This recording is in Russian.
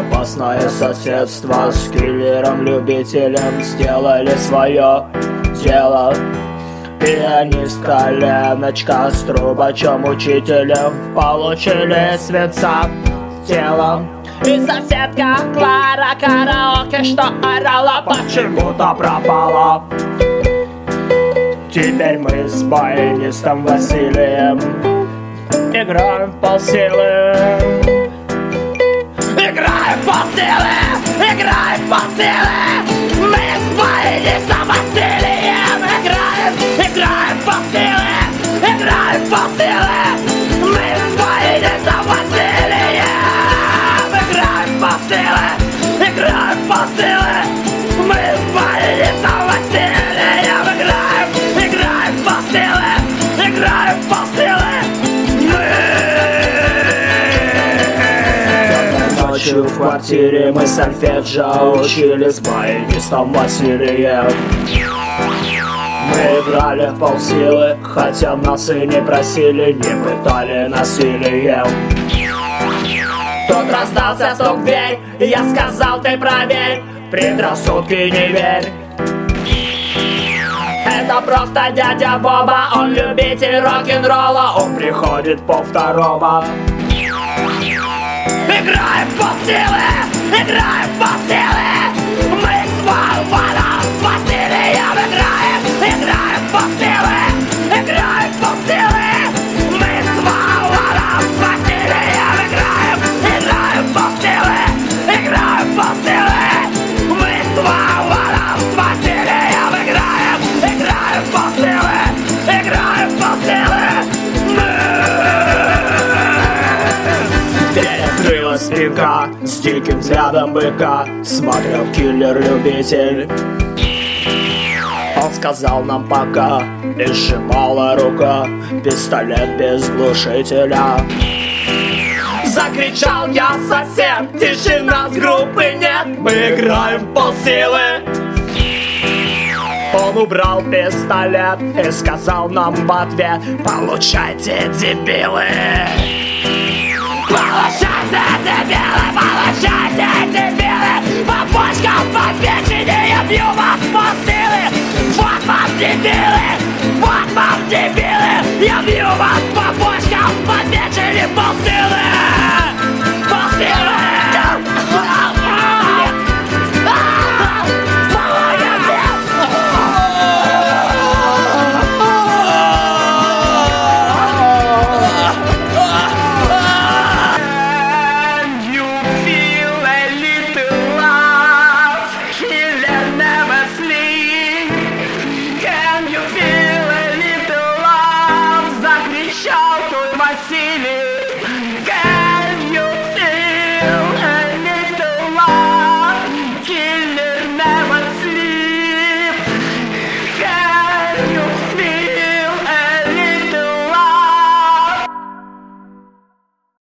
опасное соседство с киллером-любителем сделали свое дело. Пианистка Леночка с трубачом-учителем получили свинца в тело. И соседка Клара караоке, что орала, почему-то пропала. Теперь мы с баянистом Василием играем в полсилы. Играем в полсилы, играем в полсилы. Мы с баянистом Василием играем в полсилы, играем в полсилы. Мы с баянистом Василием играем в полсилы, играем в полсилы. Мы с баянистом Василием играем в полсилы, играем в полсилы. Ночью в квартире мы сольфеджио учили с баянистом Василием. Мы играли в полсилы, хотя нас и не просили, не пытали насилием. Тут раздался стук в дверь, и я сказал: ты проверь, предрассудки не верь. Это просто дядя Боба, он любитель рок-н-ролла, он приходит по второго. Играем в полсилы, играем в полсилы. Мы с Валваном, с Василием играем в полсилы, играем в полсилы. Мы с Валваном, с Василием играем в полсилы, играем в полсилы. Мы с Валваном, с Василием играем в полсилы, играем в полсилы. Открыла спинка с диким взглядом быка, смотрел киллер-любитель. Он сказал нам пока, и сжимала рука пистолет без глушителя. Закричал я: сосед, тишина, с группы нет, мы играем в полсилы. Он убрал пистолет и сказал нам в ответ: получайте, дебилы. Получайте, дебилы, получайте, дебилы. По почкам, по печени я бью вас в полсилы. Вот вам дебилы, вот вам дебилы. Я бью вас по почкам, по печени в полсилы.